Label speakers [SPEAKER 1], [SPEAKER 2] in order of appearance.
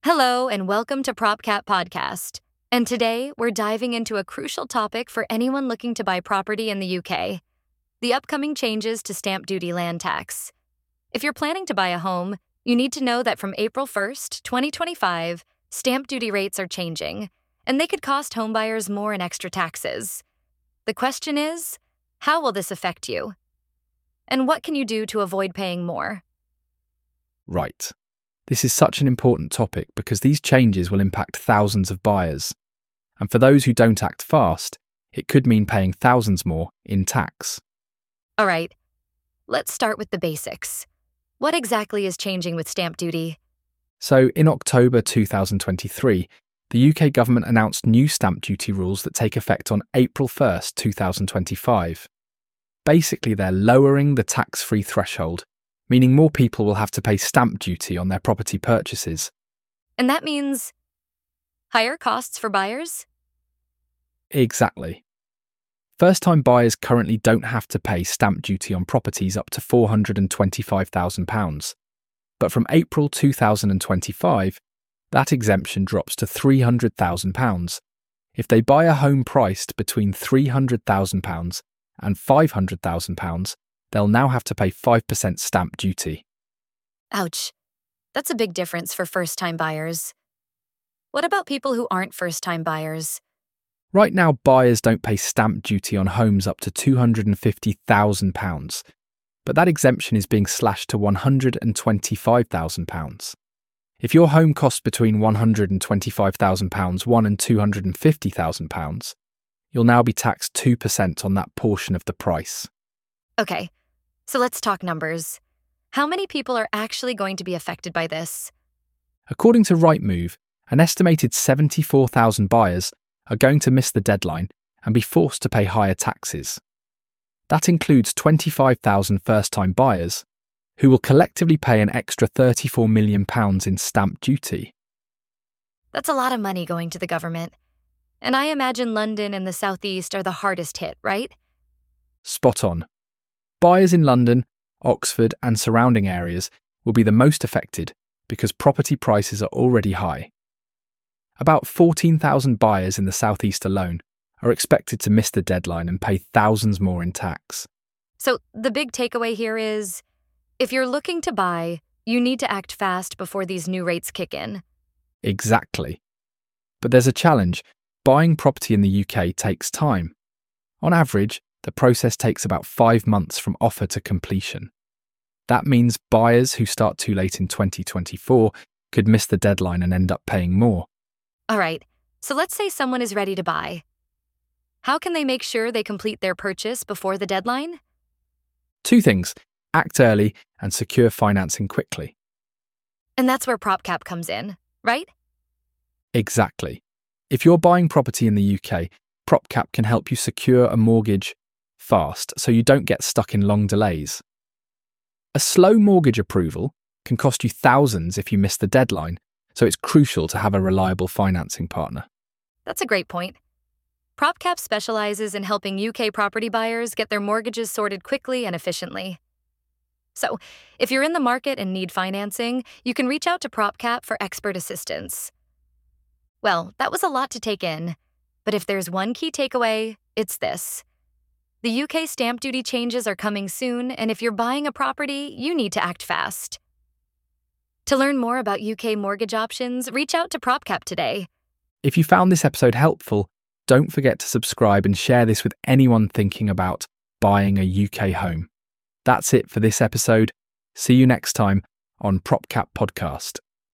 [SPEAKER 1] Hello, and welcome to PropCap Podcast. And today, we're diving into a crucial topic for anyone looking to buy property in the UK: the upcoming changes to stamp duty land tax. If you're planning to buy a home, you need to know that from April 1st, 2025, stamp duty rates are changing, and they could cost homebuyers more in extra taxes. The question is, how will this affect you? And what can you do to avoid paying more?
[SPEAKER 2] Right. This is such an important topic because these changes will impact thousands of buyers. And for those who don't act fast, it could mean paying thousands more in tax.
[SPEAKER 1] All right, let's start with the basics. What exactly is changing with stamp duty?
[SPEAKER 2] So in October 2023, the UK government announced new stamp duty rules that take effect on April 1st, 2025. Basically, they're lowering the tax-free threshold, meaning more people will have to pay stamp duty on their property purchases.
[SPEAKER 1] And that means higher costs for buyers?
[SPEAKER 2] Exactly. First-time buyers currently don't have to pay stamp duty on properties up to £425,000. But from April 2025, that exemption drops to £300,000. If they buy a home priced between £300,000 and £500,000, they'll now have to pay 5% stamp duty.
[SPEAKER 1] Ouch. That's a big difference for first-time buyers. What about people who aren't first-time buyers?
[SPEAKER 2] Right now, buyers don't pay stamp duty on homes up to £250,000, but that exemption is being slashed to £125,000. If your home costs between £125,000 and £250,000, you'll now be taxed 2% on that portion of the price.
[SPEAKER 1] Okay, so let's talk numbers. How many people are actually going to be affected by this?
[SPEAKER 2] According to Rightmove, an estimated 74,000 buyers are going to miss the deadline and be forced to pay higher taxes. That includes 25,000 first-time buyers, who will collectively pay an extra £34 million in stamp duty.
[SPEAKER 1] That's a lot of money going to the government. And I imagine London and the South East are the hardest hit, right?
[SPEAKER 2] Spot on. Buyers in London, Oxford and surrounding areas will be the most affected because property prices are already high. About 14,000 buyers in the South East alone are expected to miss the deadline and pay thousands more in tax.
[SPEAKER 1] So the big takeaway here is, if you're looking to buy, you need to act fast before these new rates kick in.
[SPEAKER 2] Exactly. But there's a challenge. Buying property in the UK takes time. On average, the process takes about 5 months from offer to completion. That means buyers who start too late in 2024 could miss the deadline and end up paying more.
[SPEAKER 1] All right, so let's say someone is ready to buy. How can they make sure they complete their purchase before the deadline?
[SPEAKER 2] 2 things: act early and secure financing quickly.
[SPEAKER 1] And that's where PropCap comes in, right?
[SPEAKER 2] Exactly. If you're buying property in the UK, PropCap can help you secure a mortgage fast so you don't get stuck in long delays. A slow mortgage approval can cost you thousands if you miss the deadline, so it's crucial to have a reliable financing partner.
[SPEAKER 1] That's a great point. PropCap specializes in helping UK property buyers get their mortgages sorted quickly and efficiently. So, if you're in the market and need financing, you can reach out to PropCap for expert assistance. Well, that was a lot to take in, but if there's one key takeaway, it's this. The UK stamp duty changes are coming soon, and if you're buying a property, you need to act fast. To learn more about UK mortgage options, reach out to PropCap today.
[SPEAKER 2] If you found this episode helpful, don't forget to subscribe and share this with anyone thinking about buying a UK home. That's it for this episode. See you next time on PropCap Podcast.